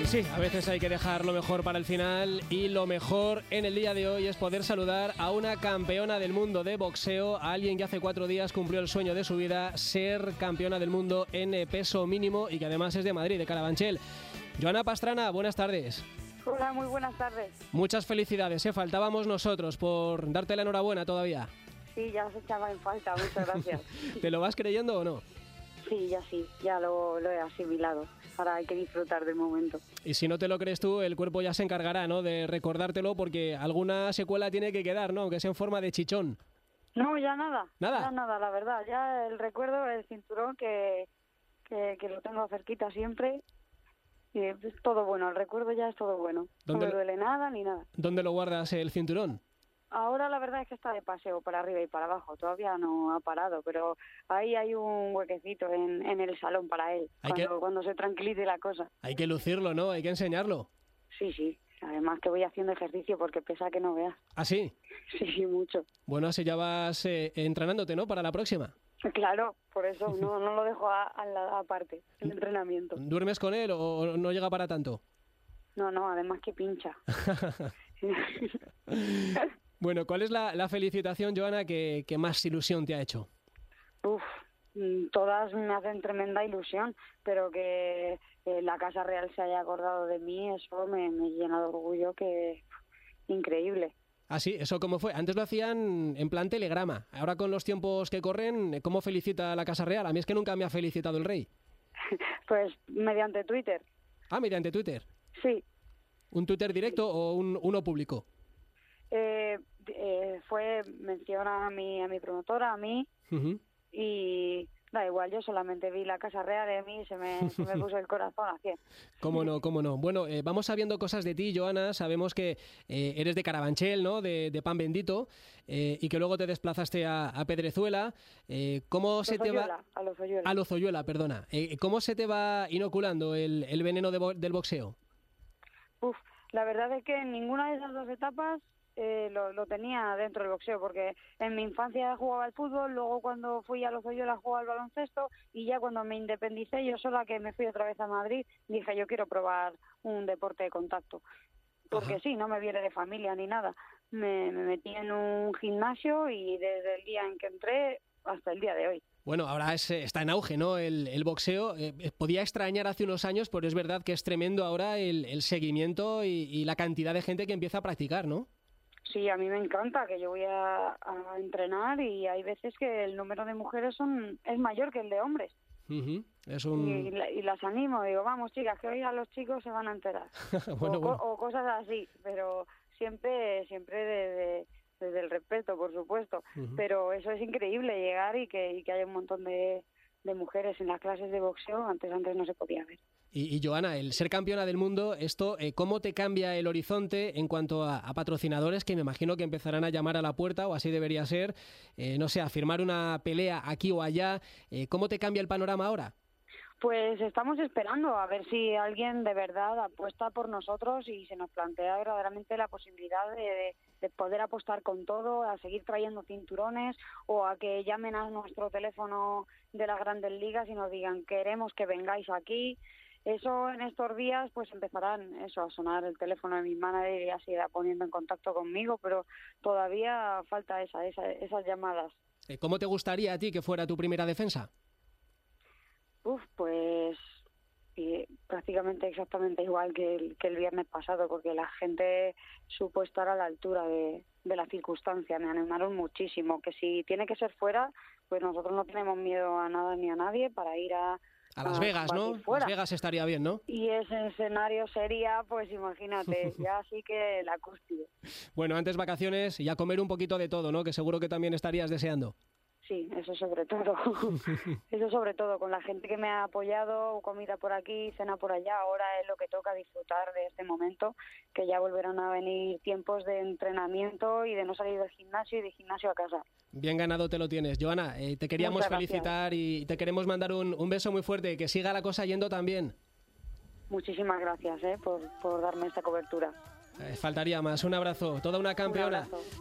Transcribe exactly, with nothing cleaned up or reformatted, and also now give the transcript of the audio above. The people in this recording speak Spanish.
Y sí, a veces hay que dejar lo mejor para el final, y lo mejor en el día de hoy es poder saludar a una campeona del mundo de boxeo, a alguien que hace cuatro días cumplió el sueño de su vida, ser campeona del mundo en peso mínimo y que además es de Madrid, de Carabanchel. Joana Pastrana, buenas tardes. Hola, muy buenas tardes. Muchas felicidades, ¿eh? Faltábamos nosotros por darte la enhorabuena todavía. Sí, ya os echaba en falta, muchas gracias. ¿Te lo vas creyendo o no? Sí, ya sí, ya lo, lo he asimilado. Ahora hay que disfrutar del momento. Y si no te lo crees tú, el cuerpo ya se encargará, ¿no?, de recordártelo, porque alguna secuela tiene que quedar, ¿no?, aunque sea en forma de chichón. No, ya nada. ¿Nada? Ya nada, la verdad. Ya el recuerdo, el cinturón, que, que, que lo tengo cerquita siempre. Y es todo bueno, el recuerdo ya es todo bueno. No me duele nada ni nada. ¿Dónde lo guardas el cinturón? Ahora la verdad es que está de paseo para arriba y para abajo, todavía no ha parado, pero ahí hay un huequecito en, en el salón para él, hay cuando, que... cuando se tranquilice la cosa. Hay que lucirlo, ¿no? Hay que enseñarlo. Sí, sí, además que voy haciendo ejercicio porque pesa que no veas. ¿Ah, sí? Sí, sí, mucho. Bueno, así ya vas eh, entrenándote, ¿no?, para la próxima. Claro, por eso no, no lo dejo a, a la aparte, el entrenamiento. ¿Duermes con él o no llega para tanto? No, no, además que pincha. Bueno, ¿cuál es la, la felicitación, Joana, que, que más ilusión te ha hecho? Uf, todas me hacen tremenda ilusión, pero que eh, la Casa Real se haya acordado de mí, eso me, me llena de orgullo, que increíble. Ah, sí, ¿eso cómo fue? Antes lo hacían en plan telegrama. Ahora, con los tiempos que corren, ¿cómo felicita la Casa Real? A mí es que nunca me ha felicitado el rey. Pues mediante Twitter. Ah, mediante Twitter. Sí. ¿Un Twitter directo o un, uno público? Eh, eh, fue menciona a mi a mi promotora, a mí, uh-huh. Y da igual, yo solamente vi la Casa Real de mí y se me, se me puso el corazón a cien. Cómo no, cómo no. Bueno, eh, vamos sabiendo cosas de ti, Joana. Sabemos que eh, eres de Carabanchel, ¿no?, de, de Pan Bendito, eh, y que luego te desplazaste a, a Pedrezuela. Eh, ¿Cómo se te va? A Lozoyuela. A Lozoyuela, perdona. Eh, ¿Cómo se te va inoculando el, el veneno de bo- del boxeo? Uf, la verdad es que en ninguna de esas dos etapas Eh, lo, lo tenía dentro del boxeo, porque en mi infancia jugaba al fútbol, luego cuando fui a Lozoyuela jugaba al baloncesto, y ya cuando me independicé yo sola, que me fui otra vez a Madrid, dije yo quiero probar un deporte de contacto, porque Ajá. sí, no me viene de familia ni nada, me, me metí en un gimnasio y desde el día en que entré hasta el día de hoy. Bueno, ahora es, está en auge, ¿no?, el, el boxeo. Eh, podía extrañar hace unos años, pero es verdad que es tremendo ahora el, el seguimiento y, y la cantidad de gente que empieza a practicar, ¿no? Sí, a mí me encanta, que yo voy a, a entrenar y hay veces que el número de mujeres son es mayor que el de hombres. Uh-huh. Es un... y, y, y las animo, digo, vamos chicas, que hoy a los chicos se van a enterar. bueno, o, bueno. o cosas así, pero siempre siempre desde, desde el respeto, por supuesto. Uh-huh. Pero eso es increíble, llegar y que, y que haya un montón de, de mujeres en las clases de boxeo, antes antes no se podía ver. Y, y Joana, el ser campeona del mundo, esto, eh, ¿cómo te cambia el horizonte en cuanto a, a patrocinadores que me imagino que empezarán a llamar a la puerta, o así debería ser, eh, no sé, a firmar una pelea aquí o allá? Eh, ¿Cómo te cambia el panorama ahora? Pues estamos esperando a ver si alguien de verdad apuesta por nosotros y se nos plantea verdaderamente la posibilidad de, de, de poder apostar con todo, a seguir trayendo cinturones, o a que llamen a nuestro teléfono de las Grandes Ligas y nos digan queremos que vengáis aquí. Eso en estos días pues empezarán eso a sonar el teléfono de mi manager y ya se irá poniendo en contacto conmigo, pero todavía falta esa, esa esas llamadas. ¿Cómo te gustaría a ti que fuera tu primera defensa? Uf, pues eh, prácticamente exactamente igual que el, que el viernes pasado, porque la gente supo estar a la altura de, de la circunstancia, me animaron muchísimo, que si tiene que ser fuera, pues nosotros no tenemos miedo a nada ni a nadie para ir a A Las Vegas, ¿no? Fuera. Las Vegas estaría bien, ¿no? Y ese escenario sería, pues imagínate, ya sí que la cúspide. Bueno, antes vacaciones y a comer un poquito de todo, ¿no?, que seguro que también estarías deseando. Sí, eso sobre todo. Eso sobre todo, con la gente que me ha apoyado, comida por aquí, cena por allá, ahora es lo que toca, disfrutar de este momento, que ya volverán a venir tiempos de entrenamiento y de no salir del gimnasio y de gimnasio a casa. Bien ganado te lo tienes. Joana, eh, te queríamos Muchas felicitar gracias. Y te queremos mandar un, un beso muy fuerte, que siga la cosa yendo tan bien. Muchísimas gracias eh, por, por darme esta cobertura. Eh, faltaría más. Un abrazo. Toda una campeona. Un abrazo.